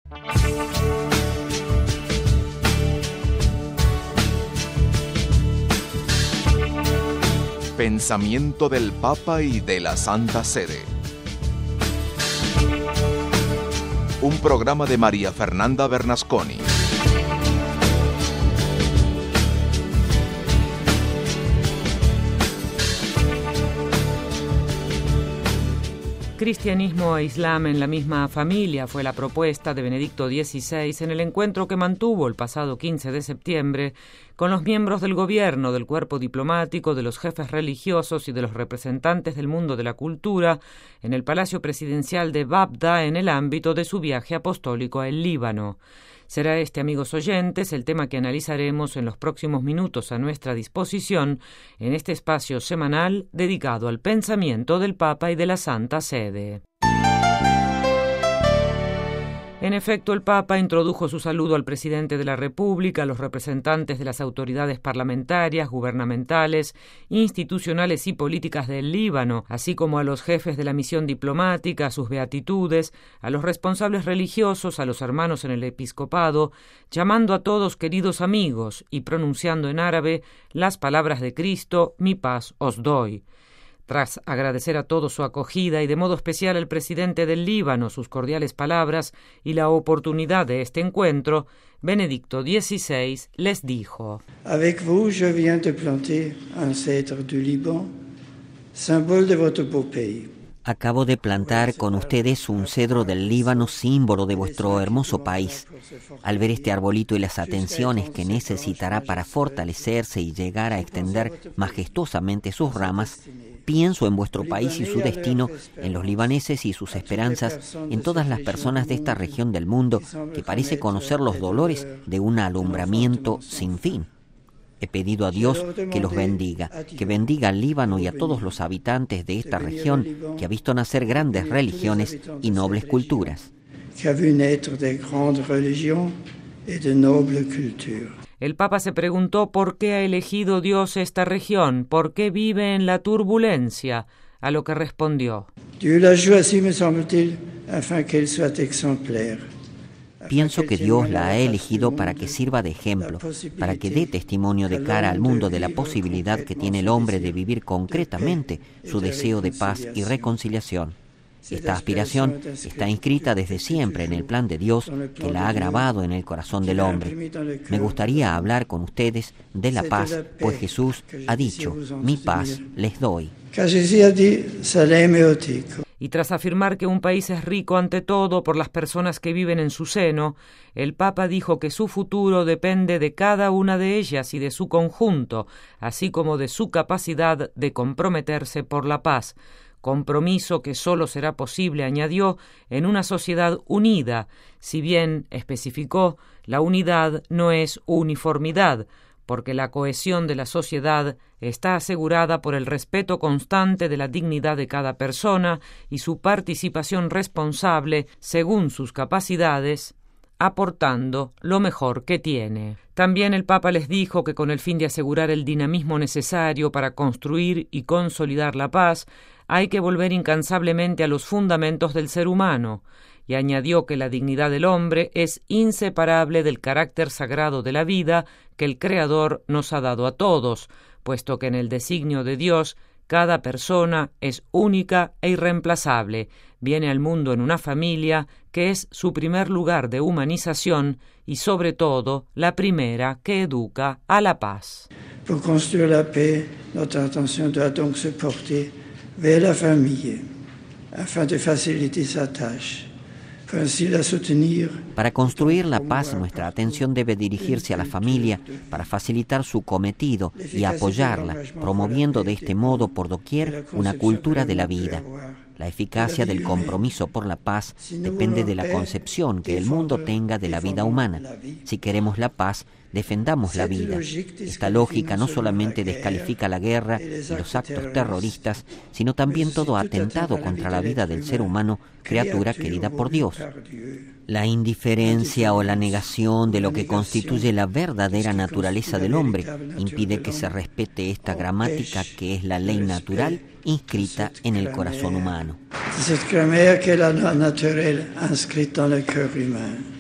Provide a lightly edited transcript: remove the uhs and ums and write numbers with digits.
Pensamiento del Papa y de la Santa Sede. Un programa de María Fernanda Bernasconi. Cristianismo e Islam en la misma familia fue la propuesta de Benedicto XVI en el encuentro que mantuvo el pasado 15 de septiembre con los miembros del gobierno, del cuerpo diplomático, de los jefes religiosos y de los representantes del mundo de la cultura en el Palacio Presidencial de Babda en el ámbito de su viaje apostólico al Líbano. Será este, amigos oyentes, el tema que analizaremos en los próximos minutos a nuestra disposición en este espacio semanal dedicado al pensamiento del Papa y de la Santa Sede. En efecto, el Papa introdujo su saludo al presidente de la República, a los representantes de las autoridades parlamentarias, gubernamentales, institucionales y políticas del Líbano, así como a los jefes de la misión diplomática, a sus beatitudes, a los responsables religiosos, a los hermanos en el episcopado, llamando a todos queridos amigos y pronunciando en árabe las palabras de Cristo: mi paz os doy. Tras agradecer a todos su acogida y de modo especial al presidente del Líbano sus cordiales palabras y la oportunidad de este encuentro, Benedicto XVI les dijo: Avec vous je viens de planter un cèdre du Liban, symbole de votre beau pays. Acabo de plantar con ustedes un cedro del Líbano, símbolo de vuestro hermoso país. Al ver este arbolito y las atenciones que necesitará para fortalecerse y llegar a extender majestuosamente sus ramas, pienso en vuestro país y su destino, en los libaneses y sus esperanzas, en todas las personas de esta región del mundo que parece conocer los dolores de un alumbramiento sin fin. He pedido a Dios que los bendiga, que bendiga al Líbano y a todos los habitantes de esta región que ha visto nacer grandes religiones y nobles culturas. El Papa se preguntó por qué ha elegido Dios esta región, por qué vive en la turbulencia, a lo que respondió: Dieu la joue así, me semble-t-il, afin qu'elle soit exemplaire. Pienso que Dios la ha elegido para que sirva de ejemplo, para que dé testimonio de cara al mundo de la posibilidad que tiene el hombre de vivir concretamente su deseo de paz y reconciliación. Esta aspiración está inscrita desde siempre en el plan de Dios que la ha grabado en el corazón del hombre. Me gustaría hablar con ustedes de la paz, pues Jesús ha dicho: mi paz les doy. Y tras afirmar que un país es rico ante todo por las personas que viven en su seno, el Papa dijo que su futuro depende de cada una de ellas y de su conjunto, así como de su capacidad de comprometerse por la paz. Compromiso que solo será posible, añadió, en una sociedad unida, si bien, especificó, la unidad no es uniformidad, porque la cohesión de la sociedad está asegurada por el respeto constante de la dignidad de cada persona y su participación responsable según sus capacidades, aportando lo mejor que tiene. También el Papa les dijo que con el fin de asegurar el dinamismo necesario para construir y consolidar la paz, hay que volver incansablemente a los fundamentos del ser humano, y añadió que la dignidad del hombre es inseparable del carácter sagrado de la vida que el Creador nos ha dado a todos, puesto que en el designio de Dios cada persona es única e irreemplazable, viene al mundo en una familia que es su primer lugar de humanización y sobre todo la primera que educa a la paz. Pour construire la paix, notre attention doit donc se porter vers la famille, afin de faciliter sa tâche. Para construir la paz, nuestra atención debe dirigirse a la familia para facilitar su cometido y apoyarla, promoviendo de este modo por doquier una cultura de la vida. La eficacia del compromiso por la paz depende de la concepción que el mundo tenga de la vida humana. Si queremos la paz, defendamos la vida. Esta lógica no solamente descalifica la guerra y los actos terroristas, sino también todo atentado contra la vida del ser humano, criatura querida por Dios. La indiferencia o la negación de lo que constituye la verdadera naturaleza del hombre impide que se respete esta gramática que es la ley natural inscrita en el corazón humano. Cette grammaire qu'est la loi naturelle inscrite dans le cœur humain.